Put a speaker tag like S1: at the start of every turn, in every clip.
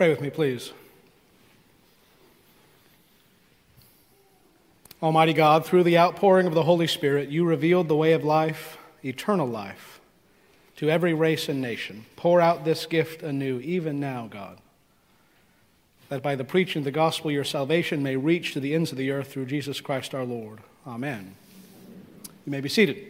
S1: Pray with me, please. Almighty God, through the outpouring of the Holy Spirit, you revealed the way of life, eternal life, to every race and nation. Pour out this gift anew, even now, God, that by the preaching of the gospel your salvation may reach to the ends of the earth through Jesus Christ our Lord. Amen. You may be seated.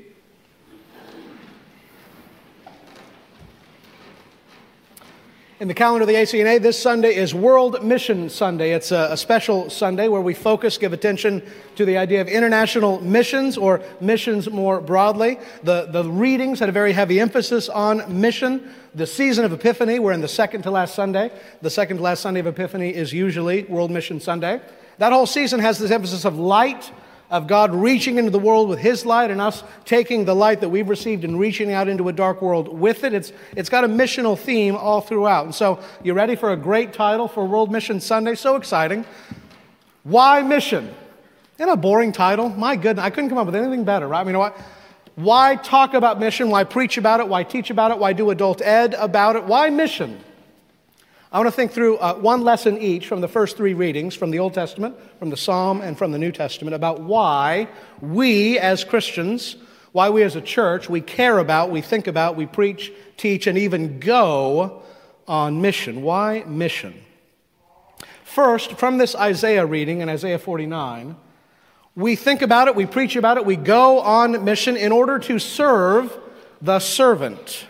S1: In the calendar of the ACNA, this Sunday is World Mission Sunday. It's a special Sunday where we focus, give attention to the idea of international missions or missions more broadly. The readings had a very heavy emphasis on mission. The season of Epiphany, we're in the second to last Sunday. The second to last Sunday of Epiphany is usually World Mission Sunday. That whole season has this emphasis of light, of God reaching into the world with His light and us taking the light that we've received and reaching out into a dark world with it. It's got a missional theme all throughout. And so, you ready for a great title for World Mission Sunday? So exciting. Why mission? Isn't a boring title? My goodness, I couldn't come up with anything better, right? I mean, why talk about mission? Why preach about it? Why teach about it? Why do adult ed about it? Why mission? I want to think through one lesson each from the first three readings from the Old Testament, from the Psalm, and from the New Testament about why we as Christians, why we as a church, we care about, we think about, we preach, teach, and even go on mission. Why mission? First, from this Isaiah reading in Isaiah 49, we think about it, we preach about it, we go on mission in order to serve the servant.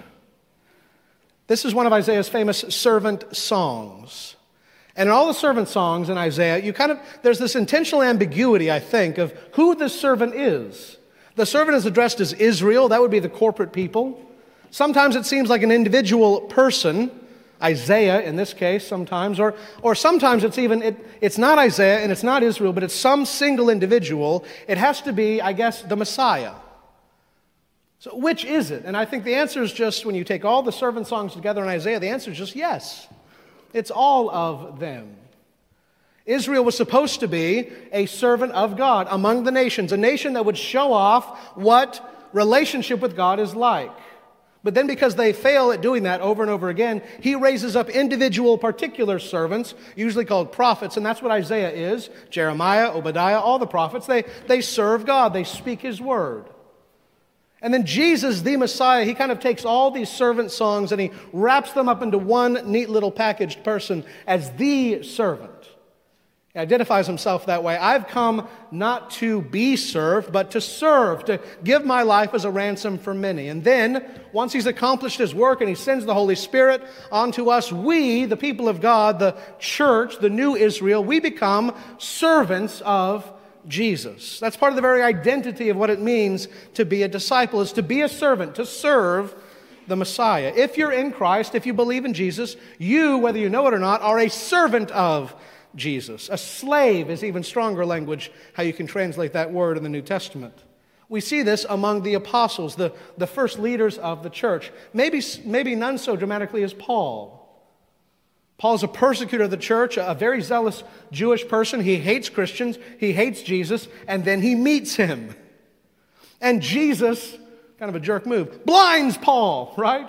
S1: This is one of Isaiah's famous servant songs. And in all the servant songs in Isaiah, there's this intentional ambiguity, I think, of who the servant is. The servant is addressed as Israel, that would be the corporate people. Sometimes it seems like an individual person, Isaiah in this case sometimes, or sometimes it's not Isaiah and it's not Israel, but it's some single individual. It has to be, I guess, the Messiah. So which is it? And I think the answer is just, when you take all the servant songs together in Isaiah, the answer is just yes. It's all of them. Israel was supposed to be a servant of God among the nations, a nation that would show off what relationship with God is like. But then because they fail at doing that over and over again, He raises up individual particular servants, usually called prophets, and that's what Isaiah is. Jeremiah, Obadiah, all the prophets, they serve God, they speak His word. And then Jesus, the Messiah, He kind of takes all these servant songs and He wraps them up into one neat little packaged person as the servant. He identifies Himself that way. I've come not to be served, but to serve, to give my life as a ransom for many. And then, once He's accomplished His work and He sends the Holy Spirit onto us, we, the people of God, the church, the new Israel, we become servants of Jesus. That's part of the very identity of what it means to be a disciple, is to be a servant, to serve the Messiah. If you're in Christ, if you believe in Jesus, you, whether you know it or not, are a servant of Jesus. A slave is even stronger language, how you can translate that word in the New Testament. We see this among the apostles, the first leaders of the church. Maybe none so dramatically as Paul. Paul's a persecutor of the church, a very zealous Jewish person. He hates Christians, he hates Jesus, and then he meets Him. And Jesus, kind of a jerk move, blinds Paul, right?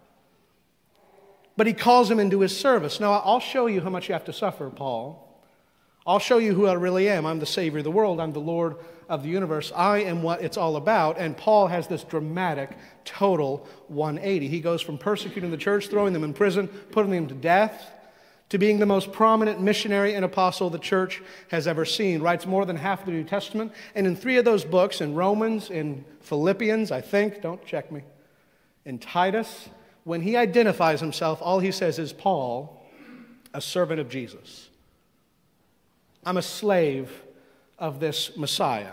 S1: But He calls him into His service. Now, I'll show you how much you have to suffer, Paul. I'll show you who I really am. I'm the Savior of the world. I'm the Lord of the universe. I am what it's all about. And Paul has this dramatic, total 180. He goes from persecuting the church, throwing them in prison, putting them to death, to being the most prominent missionary and apostle the church has ever seen. Writes more than half the New Testament. And in 3 of those books, in Romans, in Philippians, I think, don't check me, in Titus, when he identifies himself, all he says is, Paul, a servant of Jesus. I'm a slave of this Messiah.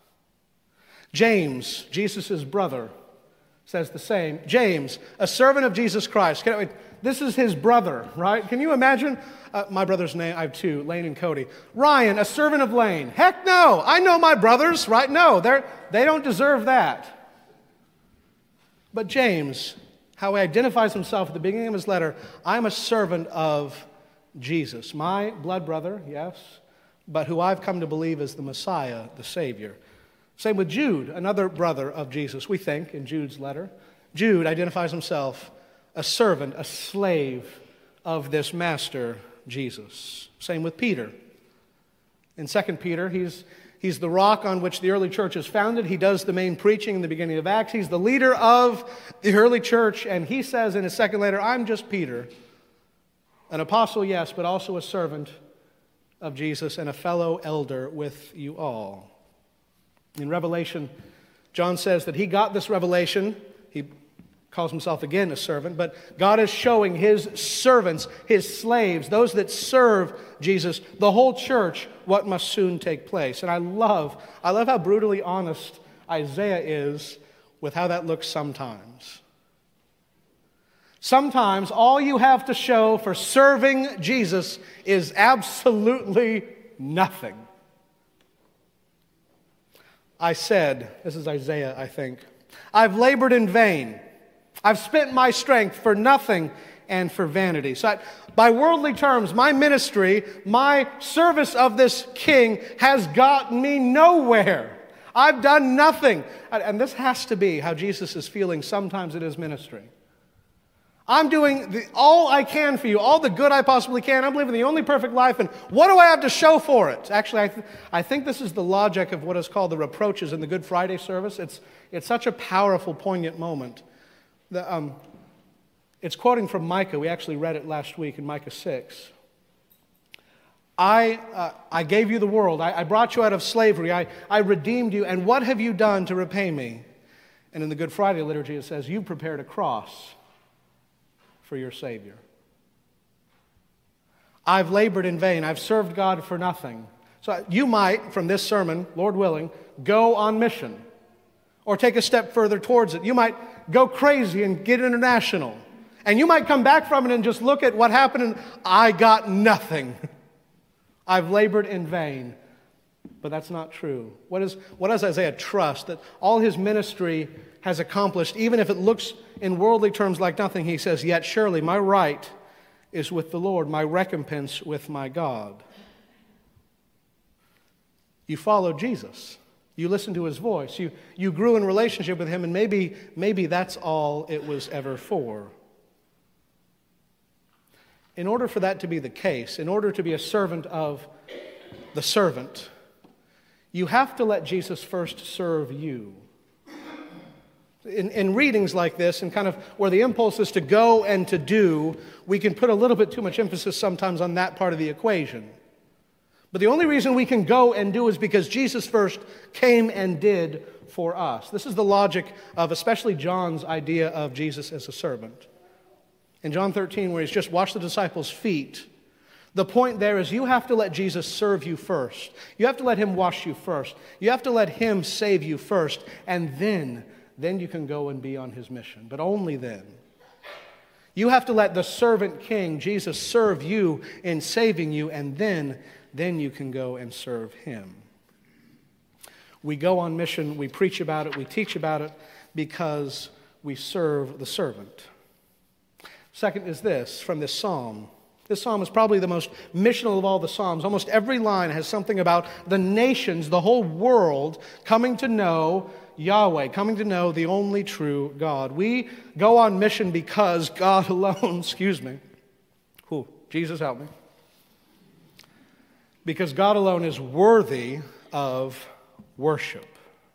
S1: James, Jesus' brother, says the same. James, a servant of Jesus Christ. This is his brother, right? Can you imagine? My brother's name, I have 2, Lane and Cody. Ryan, a servant of Lane. Heck no, I know my brothers, right? No, they don't deserve that. But James, how he identifies himself at the beginning of his letter, I'm a servant of Jesus. My blood brother, yes, but who I've come to believe is the Messiah, the Savior. Same with Jude, another brother of Jesus, we think, in Jude's letter. Jude identifies himself a servant, a slave of this master, Jesus. Same with Peter. In 2 Peter, he's the rock on which the early church is founded. He does the main preaching in the beginning of Acts. He's the leader of the early church, and he says in his second letter, I'm just Peter, an apostle, yes, but also a servant of Jesus and a fellow elder with you all. In Revelation, John says that he got this revelation. He calls himself again a servant, but God is showing his servants, his slaves, those that serve Jesus, the whole church, what must soon take place. And I love how brutally honest Isaiah is with how that looks sometimes. Sometimes all you have to show for serving Jesus is absolutely nothing. I said, this is Isaiah, I think, I've labored in vain. I've spent my strength for nothing and for vanity. So by worldly terms, my ministry, my service of this king has gotten me nowhere. I've done nothing. And this has to be how Jesus is feeling sometimes in his ministry. I'm doing all I can for you, all the good I possibly can. I'm living the only perfect life, and what do I have to show for it? Actually, I think this is the logic of what is called the reproaches in the Good Friday service. It's such a powerful, poignant moment. It's quoting from Micah. We actually read it last week in Micah 6. I gave you the world. I brought you out of slavery. I redeemed you. And what have you done to repay me? And in the Good Friday liturgy it says, you prepared a cross for your Savior. I've labored in vain. I've served God for nothing. So you might, from this sermon, Lord willing, go on mission or take a step further towards it. You might go crazy and get international. And you might come back from it and just look at what happened and I got nothing. I've labored in vain. But that's not true. What does Isaiah trust? That all his ministry has accomplished, even if it looks in worldly terms like nothing, he says, yet surely my right is with the Lord, my recompense with my God. You followed Jesus. You listened to his voice. You grew in relationship with him, and maybe that's all it was ever for. In order for that to be the case, in order to be a servant of the servant, you have to let Jesus first serve you. In readings like this, and kind of where the impulse is to go and to do, we can put a little bit too much emphasis sometimes on that part of the equation. But the only reason we can go and do is because Jesus first came and did for us. This is the logic of especially John's idea of Jesus as a servant. In John 13, where he's just washed the disciples' feet, the point there is you have to let Jesus serve you first. You have to let him wash you first. You have to let him save you first. And then you can go and be on his mission. But only then. You have to let the servant king, Jesus, serve you in saving you, and then you can go and serve him. We go on mission, we preach about it, we teach about it, because we serve the servant. Second is this, from this psalm. This psalm is probably the most missional of all the psalms. Almost every line has something about the nations, the whole world, coming to know Yahweh, coming to know the only true God. We go on mission because God alone, Jesus help me. Because God alone is worthy of worship.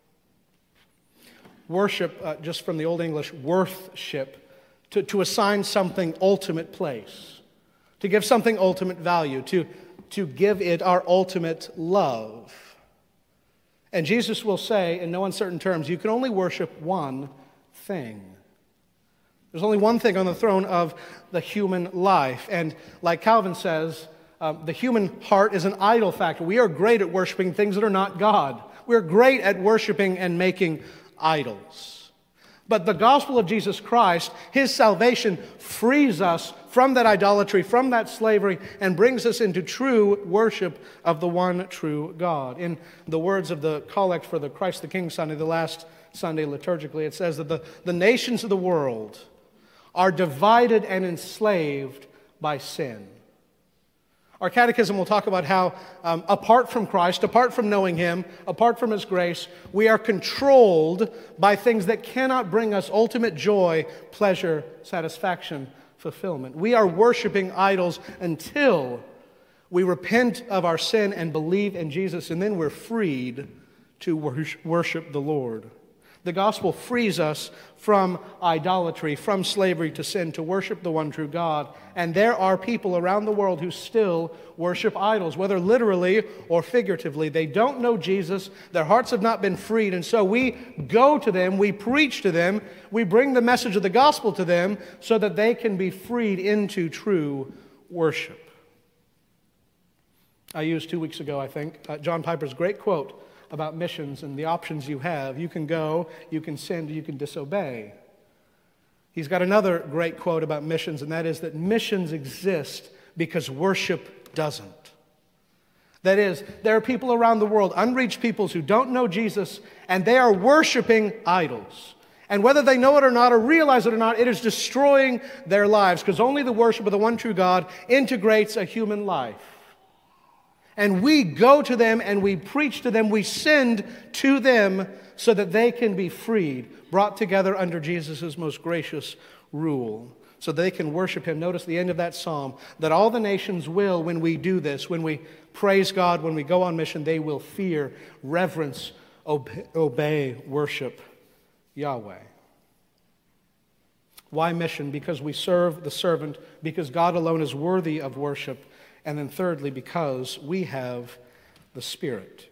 S1: Worship, just from the Old English, worthship, to assign something ultimate place, to give something ultimate value, to give it our ultimate love. And Jesus will say, in no uncertain terms, you can only worship one thing. There's only one thing on the throne of the human life. And like Calvin says, the human heart is an idol factor. We are great at worshiping things that are not God. We're great at worshiping and making idols. But the gospel of Jesus Christ, his salvation, frees us from that idolatry, from that slavery, and brings us into true worship of the one true God. In the words of the collect for the Christ the King Sunday, the last Sunday liturgically, it says that the nations of the world are divided and enslaved by sin. Our catechism will talk about how apart from Christ, apart from knowing him, apart from his grace, we are controlled by things that cannot bring us ultimate joy, pleasure, satisfaction, fulfillment. We are worshiping idols until we repent of our sin and believe in Jesus, and then we're freed to worship the Lord. The gospel frees us from idolatry, from slavery to sin, to worship the one true God. And there are people around the world who still worship idols, whether literally or figuratively. They don't know Jesus. Their hearts have not been freed. And so we go to them, we preach to them, we bring the message of the gospel to them so that they can be freed into true worship. I used 2 weeks ago, I think, John Piper's great quote about missions and the options you have. You can go, you can send, you can disobey. He's got another great quote about missions, and that is that missions exist because worship doesn't. That is, there are people around the world, unreached peoples who don't know Jesus, and they are worshiping idols. And whether they know it or not, or realize it or not, it is destroying their lives, because only the worship of the one true God integrates a human life. And we go to them and we preach to them, we send to them so that they can be freed, brought together under Jesus' most gracious rule, so they can worship Him. Notice the end of that psalm, that all the nations will, when we do this, when we praise God, when we go on mission, they will fear, reverence, obey, worship Yahweh. Why mission? Because we serve the servant, because God alone is worthy of worship. And then thirdly, because we have the Spirit.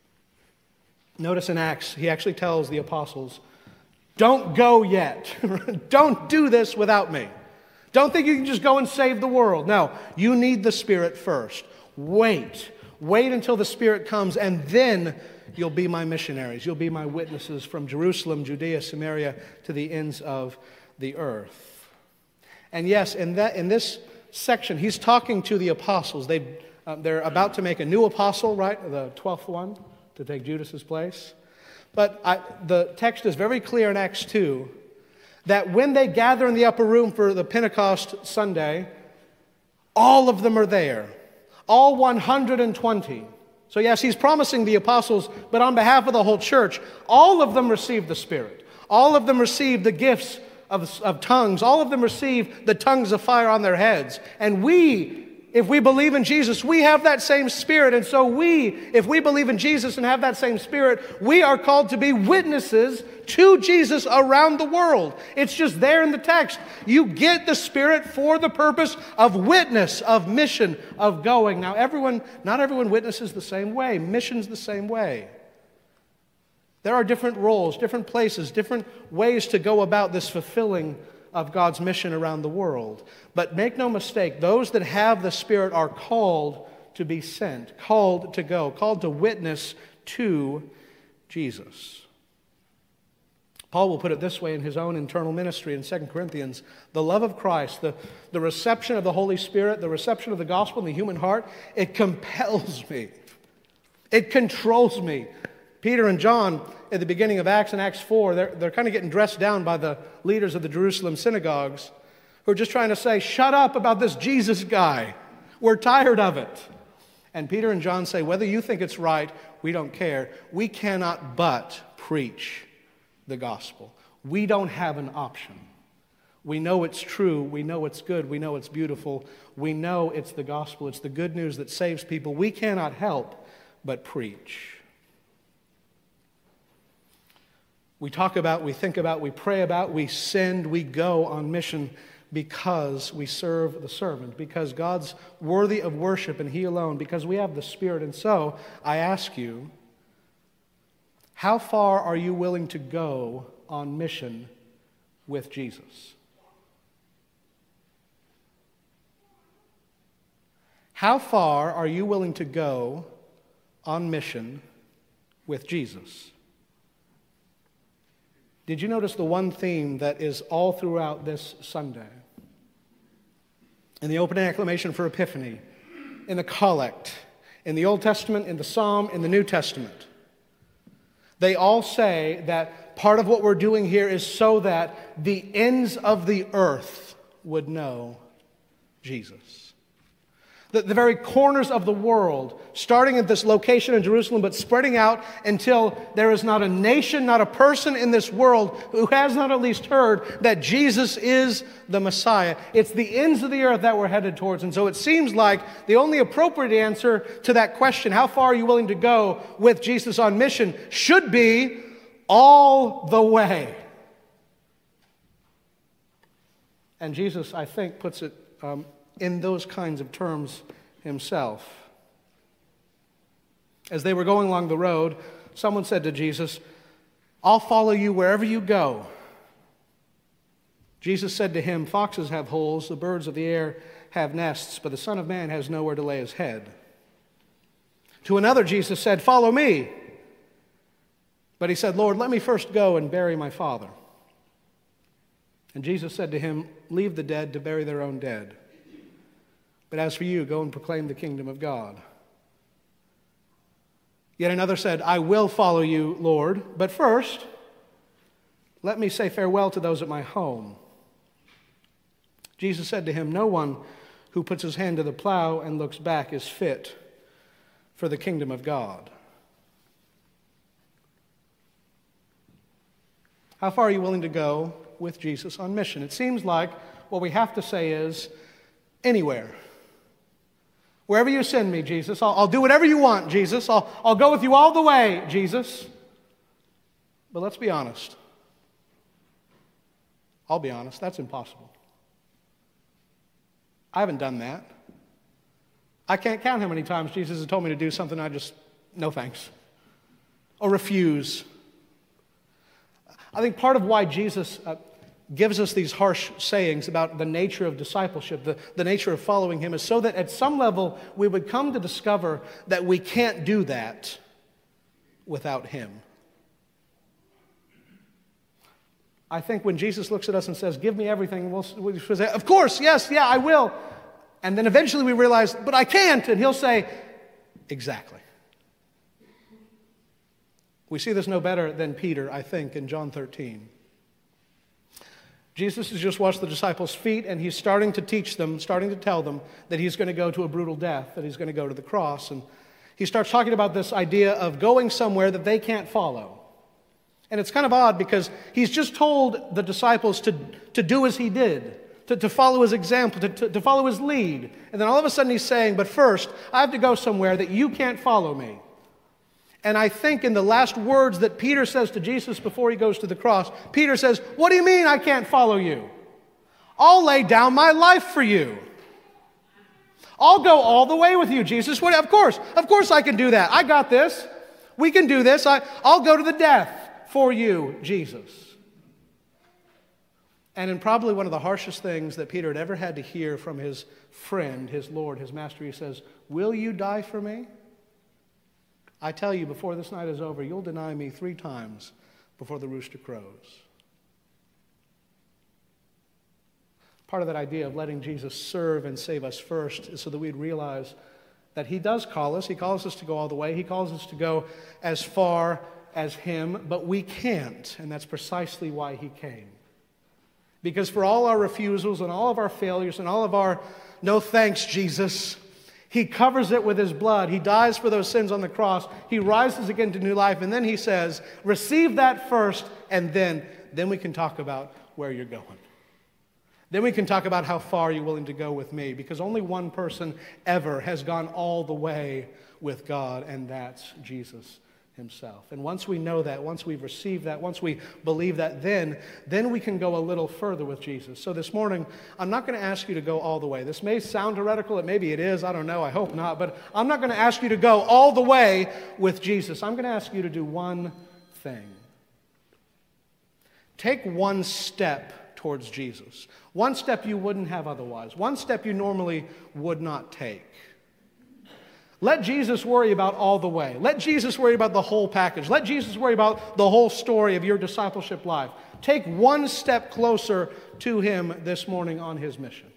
S1: Notice in Acts, he actually tells the apostles, don't go yet. Don't do this without me. Don't think you can just go and save the world. No, you need the Spirit first. Wait. Wait until the Spirit comes, and then you'll be my missionaries. You'll be my witnesses from Jerusalem, Judea, Samaria, to the ends of the earth. And yes, in this section, he's talking to the apostles. They're about to make a new apostle, right? The 12th one to take Judas's place. But the text is very clear in Acts 2 that when they gather in the upper room for the Pentecost Sunday, all of them are there. All 120. So yes, he's promising the apostles, but on behalf of the whole church, all of them receive the Spirit. All of them receive the gifts of tongues. All of them receive the tongues of fire on their heads. And if we believe in Jesus, we have that same Spirit. And so if we believe in Jesus and have that same Spirit, we are called to be witnesses to Jesus around the world. It's just there in the text. You get the Spirit for the purpose of witness, of mission, of going. Now, not everyone witnesses the same way. Mission's the same way. There are different roles, different places, different ways to go about this fulfilling of God's mission around the world. But make no mistake, those that have the Spirit are called to be sent, called to go, called to witness to Jesus. Paul will put it this way in his own internal ministry in 2 Corinthians. The love of Christ, the reception of the Holy Spirit, the reception of the gospel in the human heart, it compels me. It controls me. Peter and John, at the beginning of Acts and Acts 4, they're kind of getting dressed down by the leaders of the Jerusalem synagogues who are just trying to say, shut up about this Jesus guy. We're tired of it. And Peter and John say, whether you think it's right, we don't care. We cannot but preach the gospel. We don't have an option. We know it's true. We know it's good. We know it's beautiful. We know it's the gospel. It's the good news that saves people. We cannot help but preach. We talk about, we think about, we pray about, we send, we go on mission because we serve the servant, because God's worthy of worship and He alone, because we have the Spirit. And so, I ask you, how far are you willing to go on mission with Jesus? How far are you willing to go on mission with Jesus? Did you notice the one theme that is all throughout this Sunday? In the opening acclamation for Epiphany, in the collect, in the Old Testament, in the Psalm, in the New Testament, they all say that part of what we're doing here is so that the ends of the earth would know Jesus. The very corners of the world, starting at this location in Jerusalem, but spreading out until there is not a nation, not a person in this world who has not at least heard that Jesus is the Messiah. It's the ends of the earth that we're headed towards. And so it seems like the only appropriate answer to that question, how far are you willing to go with Jesus on mission, should be all the way. And Jesus, I think, puts it in those kinds of terms himself. As they were going along the road, someone said to Jesus, "I'll follow you wherever you go." Jesus said to him, "Foxes have holes, the birds of the air have nests, but the Son of Man has nowhere to lay his head." To another, Jesus said, "Follow me." But he said, "Lord, let me first go and bury my father." And Jesus said to him, "Leave the dead to bury their own dead. But as for you, go and proclaim the kingdom of God." Yet another said, "I will follow you, Lord, but first, let me say farewell to those at my home." Jesus said to him, "No one who puts his hand to the plow and looks back is fit for the kingdom of God." How far are you willing to go with Jesus on mission? It seems like what we have to say is anywhere. Wherever you send me, Jesus. I'll do whatever you want, Jesus. I'll go with you all the way, Jesus. But let's be honest. I'll be honest, that's impossible. I haven't done that. I can't count how many times Jesus has told me to do something I just, no thanks, or refuse. I think part of why Jesus gives us these harsh sayings about the nature of discipleship, the nature of following him, is so that at some level we would come to discover that we can't do that without him. I think when Jesus looks at us and says, "Give me everything," we'll say, "Of course, yes, yeah, I will." And then eventually we realize, "But I can't." And he'll say, "Exactly." We see this no better than Peter, I think, in John 13. Jesus has just washed the disciples' feet, and he's starting to teach them, starting to tell them that he's going to go to a brutal death, that he's going to go to the cross. And he starts talking about this idea of going somewhere that they can't follow. And it's kind of odd because he's just told the disciples to do as he did, to follow his example, to follow his lead. And then all of a sudden he's saying, "But first, I have to go somewhere that you can't follow me." And I think in the last words that Peter says to Jesus before he goes to the cross, Peter says, "What do you mean I can't follow you? I'll lay down my life for you. I'll go all the way with you, Jesus. Of course I can do that. I got this. We can do this. I'll go to the death for you, Jesus." And in probably one of the harshest things that Peter had ever had to hear from his friend, his Lord, his Master, he says, "Will you die for me? I tell you, before this night is over, you'll deny me 3 times before the rooster crows." Part of that idea of letting Jesus serve and save us first is so that we'd realize that he does call us. He calls us to go all the way. He calls us to go as far as him, but we can't, and that's precisely why he came. Because for all our refusals and all of our failures and all of our "no thanks, Jesus," he covers it with his blood. He dies for those sins on the cross. He rises again to new life. And then he says, receive that first, and then we can talk about where you're going. Then we can talk about how far you're willing to go with me. Because only one person ever has gone all the way with God, and that's Jesus himself. And once we know that, once we've received that, once we believe that, then we can go a little further with Jesus. So this morning, I'm not going to ask you to go all the way. This may sound heretical, maybe it is, I don't know, I hope not, but I'm not going to ask you to go all the way with Jesus. I'm going to ask you to do one thing. Take one step towards Jesus. One step you wouldn't have otherwise. One step you normally would not take. Let Jesus worry about all the way. Let Jesus worry about the whole package. Let Jesus worry about the whole story of your discipleship life. Take one step closer to him this morning on his mission.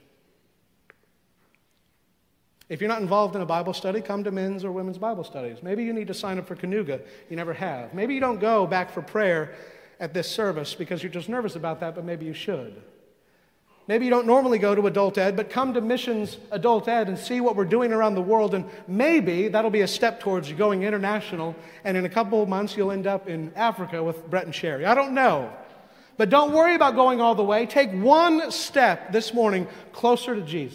S1: If you're not involved in a Bible study, come to men's or women's Bible studies. Maybe you need to sign up for Canuga. You never have. Maybe you don't go back for prayer at this service because you're just nervous about that, but maybe you should. Maybe you don't normally go to adult ed, but come to Missions Adult Ed and see what we're doing around the world, and maybe that'll be a step towards you going international, and in a couple of months you'll end up in Africa with Brett and Sherry. I don't know. But don't worry about going all the way. Take one step this morning closer to Jesus.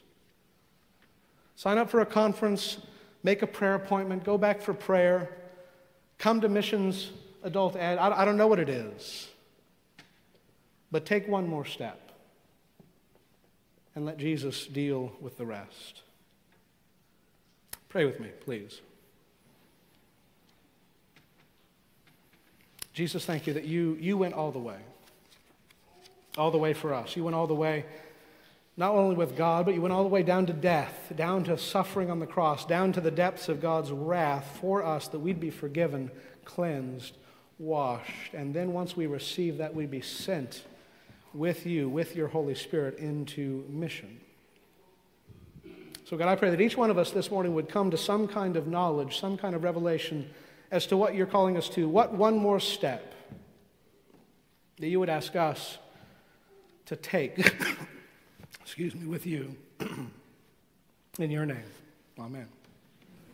S1: Sign up for a conference, make a prayer appointment, go back for prayer, come to Missions Adult Ed. I don't know what it is, but take one more step and let Jesus deal with the rest. Pray with me, please. Jesus, thank you that you went all the way for us. You went all the way, not only with God, but you went all the way down to death, down to suffering on the cross, down to the depths of God's wrath for us, that we'd be forgiven, cleansed, washed, and then once we receive that, we'd be sent with you, with your Holy Spirit, into mission. So God, I pray that each one of us this morning would come to some kind of knowledge, some kind of revelation as to what you're calling us to. What one more step that you would ask us to take, with you. In your name, amen.